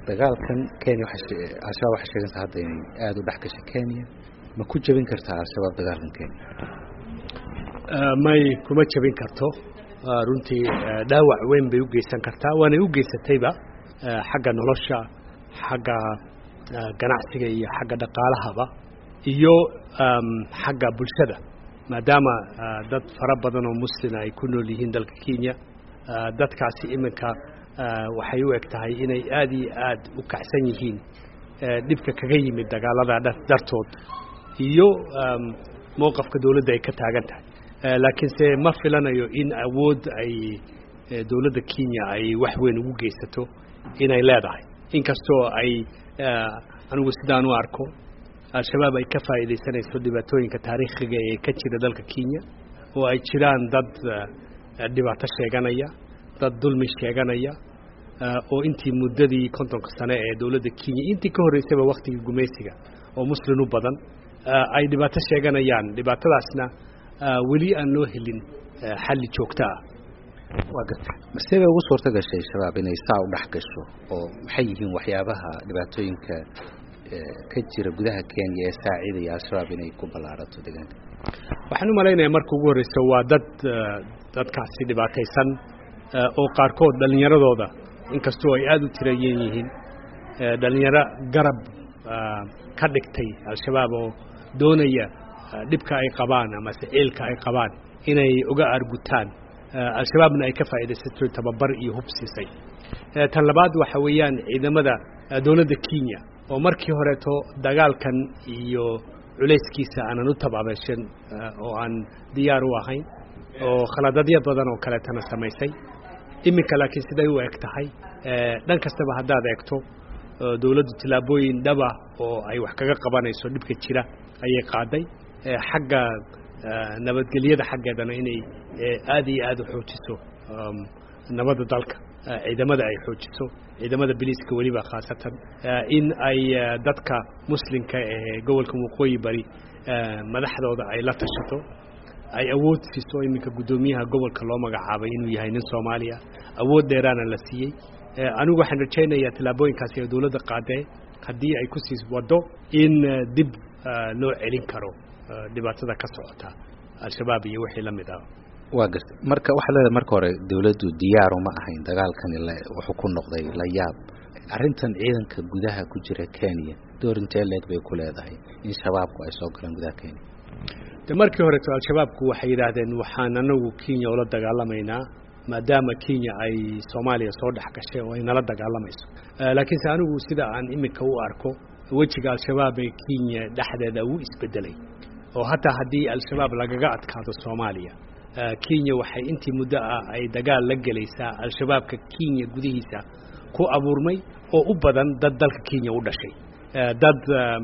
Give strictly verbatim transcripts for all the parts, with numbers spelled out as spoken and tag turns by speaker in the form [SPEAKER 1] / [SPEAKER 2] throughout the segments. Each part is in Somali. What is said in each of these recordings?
[SPEAKER 1] dagaalkan Kenya waxa al-shabaab waxa sheeganta hadda inay aad u dhaxgashay Kenya ma ku jabin kartaa al-shabaab dagaalkan Kenya
[SPEAKER 2] may kuma jabin karto runtii dhaawac weyn bay u geysan kartaa waana u geysatayba xagga nolosha xagga ganacsiga iyo xagga dhaqaalahaba iyo xagga bulshada maadaama dad fara badan oo muslim ay ku nool yihiin dalka Kenya dadkaasi iminka waxay u egtahay inay aad iyo aad u kacsan yihiin dibka kaga yimid dagaalada dartood iyo mowqafka dawladda ay ka taagan tahay laakiin se ma filanayo in awood ay dawladda Kenya ay wax weyn ugu geysato inay leedahay inkastoo ay anigu sidaan u arko al-shabaab ay ka faa'iideysanayso dhibaatooyinka taariikhiga ee ka jira dalka Kenya oo ay jiraan dad dhibaato sheeganaya dad dulmi sheeganaya oo intii muddadii kontonka sano ee dawladda Kenya intii ka horeysay waqtigii gumeysiga oo muslim u badan ay dhibaato sheeganayaan dhibaatadaasna wali aan loo helin xal joogto ah
[SPEAKER 1] waqti mas'ala ugu suurta gashay shabaab inay saa u dhaxgasho oo maxay yihiin waxyaabaha dhibaatooyinka ka jira gudaha Kenya ee saaciidaya al-shabaab inay ku balaarato deegaanka
[SPEAKER 2] waxaan u maleynayaa markii ugu horeysay waa dad dadkaasi dhibaataysan oo qaarkood dhalinyaradooda inkastoo ay aad u tirayeen yihiin dhalinyaro garab ka dhigtay al-shabaab oo doonaya dhibka ay qabaan ama sicilka ay qabaan inay uga argutaan al-shabaabna ay ka faa'iideysato tababar iyo hub siisay tan labaad waxa weeyaan ciidamada dawladda Kenya oo markii horeeto dagaalkan iyo culayskiisa aanan u tabaabashan oo aan diyaar u ahayn oo khaladadyo badan oo kale tan samaysay iminka laakiin siday u eg tahay dhan kastaba haddaad eegto dawladdu tilaabooyin dhaba oo ay wax kaga qabanayso dhibka jira ayay qaaday xagga nabadgelyada xaggeedana inay aad iyo aad u xoojiso nabadda dalka ciidamada ay xoojiso ciidamada biliiska waliba khaasatan in ay dadka muslimka ee gobolka waqooyi bari madaxdooda ay la tashato ay awood siiso iminka gudoomiyaha gobolka loo magacaabay inuu yahay nin Soomaaliya awood dheeraana la siiyay anigu waxaan rajaynayaa tilaabooyinkaas ee dawladda qaaday haddii ay ku sii wado in dib loo celin karo dhibaatada ka socota al-shabaab iyo wixii la mid ah
[SPEAKER 1] waa gartay marka waxa leedahay marka hore dawladdu diyaar uma ahayn dagaalkan wuxuu ku noqday la yaab arrintan ciidanka gudaha ku jira Kenya doorinta leed bay ku leedahay in shabaabku ay soo galaan gudaha Kenya
[SPEAKER 2] de markii hore al-shabaabku waxay yiraahdeen waxaan anagu Kenya oo la dagaalamayna maadaama Kenya ay Soomaaliya soo dhaxgashay oo ay nala dagaalamayso laakiin anigu sida aan imika u arko wajiga al-shabaab ee Kenya dhaxdeeda uu isbedelay oo hatta hadii al-shabaab lagaga adkaado Soomaaliya Kenya waxay intii muddo ah ay dagaal la galaysaa al-shabaabka Kenya gudihiisa ku abuurmay oo u badan dad dalka Kenya u dhashay dad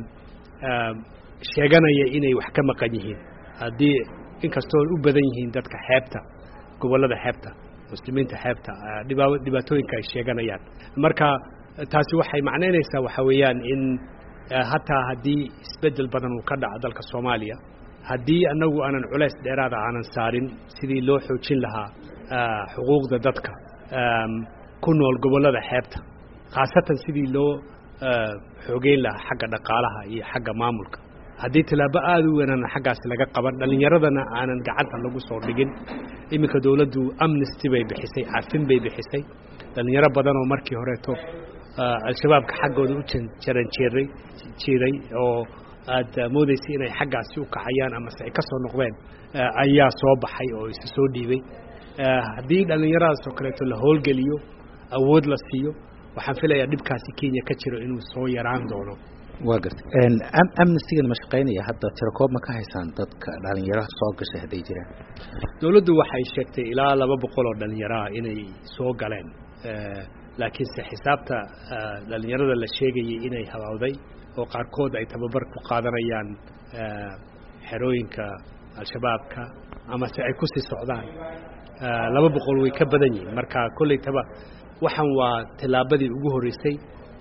[SPEAKER 2] sheeganaya inay wax ka maqan yihiin hadii inkastoo u badan yihiin dadka xeebta gobolada xeebta muslimiinta xeebta dhibaatooyinka ay sheeganayaan marka taasi waxay macnaynaysaa waxa weeyaan in hatta hadii isbedel badan uu ka dhaco dalka Soomaaliya hadii anagu aanan culays dheeraad aanan saarin sidii loo xoojin lahaa xuquuqda dadka ku nool gobolada xeebta khaasatan sidii loo xoogeyn lahaa xagga dhaqaalaha iyo xagga maamulka hadii tilaabo aad u weyn xaggaas laga qaban dhalinyaradana aanan gacanta lagu soo dhigin iminka dawladdu amnesty bay bixisay afin bay bixisay dhalinyaro badan oo markii horeeto al-shabaabka xaggooda u jaran jeeray jiray oo aad moodaysay inay xaggaasi u kacayaan ama ay ka soo noqdeen ayaa soo baxay oo is soo dhiibay hadii dhalinyaradaas oo kale la howlgeliyo awood la siiyo waxaan filayaa dhibkaasi Kenya ka jiro inuu soo yaraan doono
[SPEAKER 1] waa gartay een amnesty-ga ma shaqeynaya hadda tirakoob ma ka haysan dadka dhalinyarada soo gashay haday jiraan
[SPEAKER 2] dawladdu waxay sheegtay ilaa laba boqol oo dhalinyaro inay soo galeen laakiin si xisaabta dhalinyarada la sheegayay inay hawaaday oo qaarkood ay tababar ku qaadanayaan xerooyinka al-shabaabka ama si ay ku sii socdaan laba boqol way ka badan yihiin marka kulli taba waxan waa tilaabadii ugu horeysay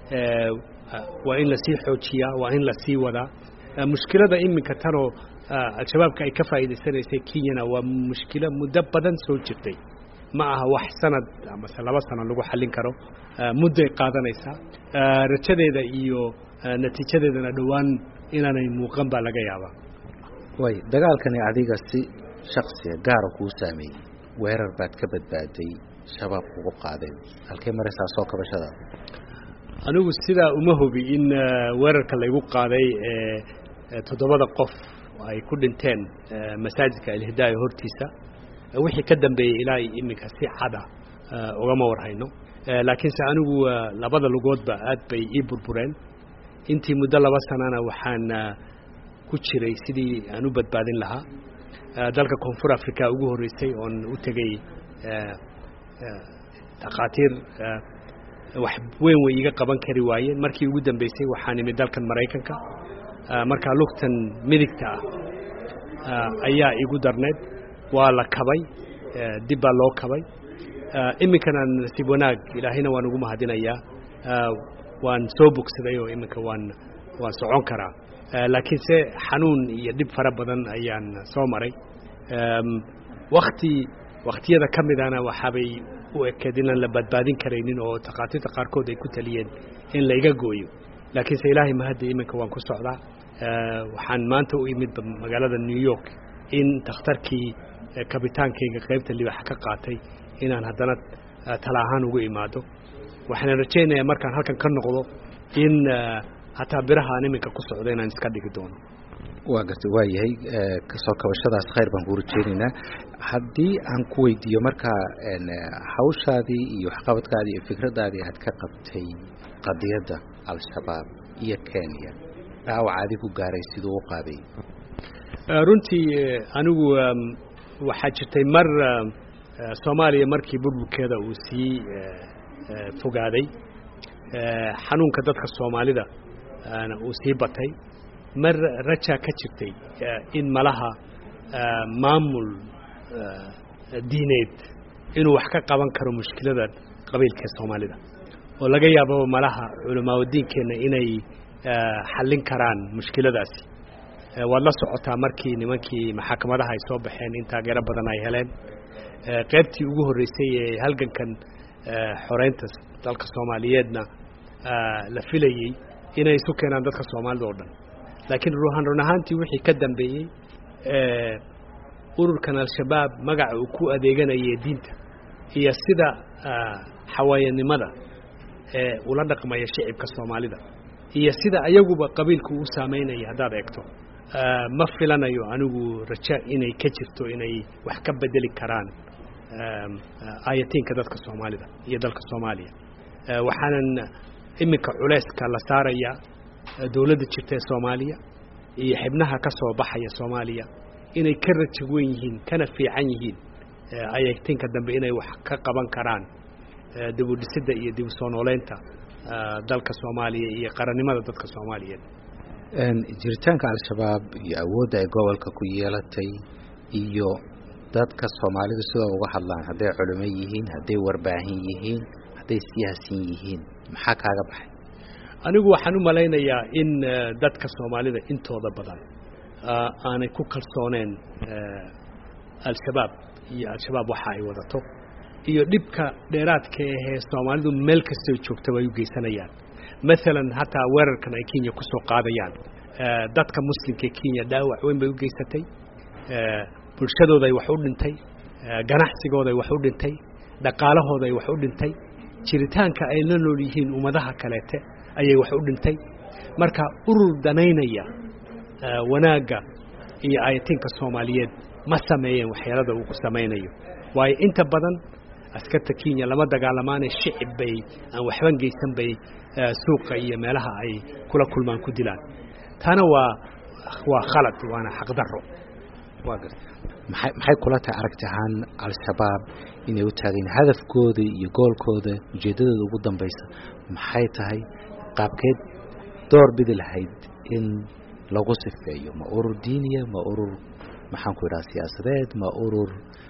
[SPEAKER 2] waa in la sii xoojiyaa waa in la sii wada mushkilada iminka tanoo al-shabaabka ay ka faa'iideysanaysay Kenya waa mushkilo muddo badan soo jirtay ma aha wax sanad ama laba sano lagu xallin karo mudday qaadanaysaa rajadeeda iyo natiijadeedana dhowaan inaanay muuqan baa laga yaabaa
[SPEAKER 1] way dagaalkani adiga si shakhsiga gaara kuu saameeyey weerar baad ka badbaaday shabaab kugu qaadeen halkee maraysaa soo kabashada
[SPEAKER 2] anigu sidaa uma hubi in weerarka laygu qaaday toddobada qof ay ku dhinteen masaajidka alhidaaya hortiisa wixii ka dambeeyey ilaa iminka si cada ugama warhayno laakiinse anigu labada lugoodba aad bay ii burbureen intii muddo laba sanana waxaan ku jiray sidii aan u badbaadin lahaa dalka koonfur africa ugu horreysay oon u tegey takhaatiir wax weyn way iga qaban kari waayeen markii ugu dambeysay waxaan imid dalkan maraykanka markaa lugtan midigta ah ayaa igu darneed waa la kabay dib baa loo kabay iminkana nasiib wanaag ilaahayna waan ugu mahadinayaa waan soo bogsaday oo iminka waan waan socon karaa laakiinse xanuun iyo dhib fara badan ayaan soo maray wakti waktiyada ka midana waxaabay u ekeed inaan la badbaadin karaynin oo takhaatiirta qaarkood ay ku taliyeen in layga gooyo laakiinse ilaahay mahadda iminka waan ku socdaa waxaan maanta u imid magaalada New York in takhtarkii kabitaankayga qaybta libax ka qaatay inaan haddana tala ahaan ugu imaado waxaan rajaynayaa markaan halkan ka noqdo in hataa biraha aan iminka ku socdo inaan iska dhigi doono
[SPEAKER 1] waa gartay waa yahay kasoo kabashadaas khayr baan ku rajaynaynaa haddii aan ku weydiiyo markaa hawshaadii iyo waxqabadkaadii iyo fikradaadii aad ka qabtay qadiyadda al-shabaab iyo Kenya dhaawac adigu gaaray sidoo u qaaday
[SPEAKER 2] runtii anigu waxaa jirtay mar Soomaaliya markii burburkeeda uu sii fogaaday xanuunka dadka Soomaalida uu sii batay mar raja ka jirtay in malaha maamul diineed inuu wax ka qaban karo mushkilada qabiilka Soomaalida oo laga yaabo malaha culimada diinkeena inay xallin karaan mushkiladaasi waa la socotaa markii nimankii maxkamadaha ay soo baxeen in taageero badan ay heleen qaybtii ugu horeysay ee halgankan xoreynta dalka Soomaaliyeedna la filayay inay isu keenaan dadka Soomaalida oo dhan laakiin ruuhan runaantii wixii ka dambeeyay ee ururkan al-shabaab magaca uu ku adeeganayay diinta iyo sida xawaayanimada ee ula dhaqmaya shacabka Soomaalida iyo sida ayaguba qabiilku u saameynaya hadaad eegto ma filanayo anigu raja inay ka jirto inay wax ka bedeli karaan ayatinka dadka Soomaalida iyo dalka Soomaaliya waxaanan iminka culeyska la saaraya dawladda jirta Soomaaliya iyo xibnaha ka soo baxaya Soomaaliya inay ka rajo weyn yihiin kana fiican yihiin ayatinka dambe inay wax ka qaban karaan dib u dhisidda iyo dib u soo nooleynta dalka Soomaaliya iyo qaranimada dadka Soomaaliyeed
[SPEAKER 1] jiritaanka al-shabaab iyo awoodda ay gobolka ku yeelatay iyo dadka Soomaalida sida uga hadlaan haday culimo yihiin haday warbaahin yihiin haday siyaasiyiin yihiin maxaa kaaga baxay
[SPEAKER 2] anigu waxaan u maleynayaa in dadka Soomaalida intooda badan aanay ku kalsooneen al-shabaab iyo al-shabaab waxa ay wadato iyo dhibka dheeraadka ee Soomaalidu meel kasta ay joogto way u geysanayaan مثلا hatta weerarkan ay Kenya ku soo qaadayaan dadka muslimka Kenya dhaawac weyn bay u geysatay bulshadooda ay wax u dhintay ganacsigooda ay wax u dhintay dhaqaalahooda ay wax u dhintay jiritaanka ay la nool yihiin ummadaha kaleete ayay wax u dhintay marka urur danaynaya wanaaga iyo ayatinka Soomaaliyeed ma sameeyeen waxyaalada uu ku sameeynayo way inta badan askarta Kenya lama dagaalamaan shicib bay aan waxban geysan bay suuqa iyo meelaha ay kula kulmaan ku dilaan tana waa waa khalad waana xaq darro
[SPEAKER 1] waa gartay maxay maxay kula tahay aragtahan al-shabaab inay u taageen hadafkooda iyo goolkooda ujeedadooda ugu dambaysa maxay tahay qaabkeed door bidi lahayd in lagu sifeeyo ma urur diiniya ma urur maxaan ku yiraahdaa siyaasadeed ma urur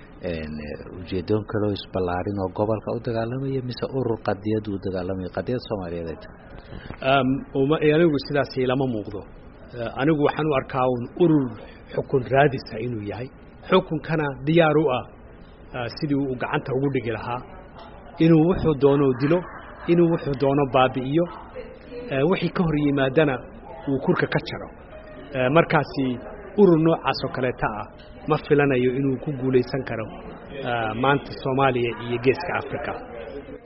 [SPEAKER 1] ujeedoon kale oo isballaarin oo gobolka u dagaalamaya mise urur qadiyad u dagaalamaya qadiyad Soomaaliyeed
[SPEAKER 2] um uma anigu sidaas ilama muuqdo anigu waxaan u arkaa urur xukun raadisa inuu yahay xukunkana diyaar u ah sidii uu gacanta ugu dhigi lahaa inuu wuxuu doono dilo inuu wuxuu doono baabi'iyo wixii ka hor yimaadana uu kurka ka jaro markaasi urur noocaas oo kaleeta ah ma filanayo inuu ku guulaysan karo maanta Soomaaliya iyo Geeska Afrika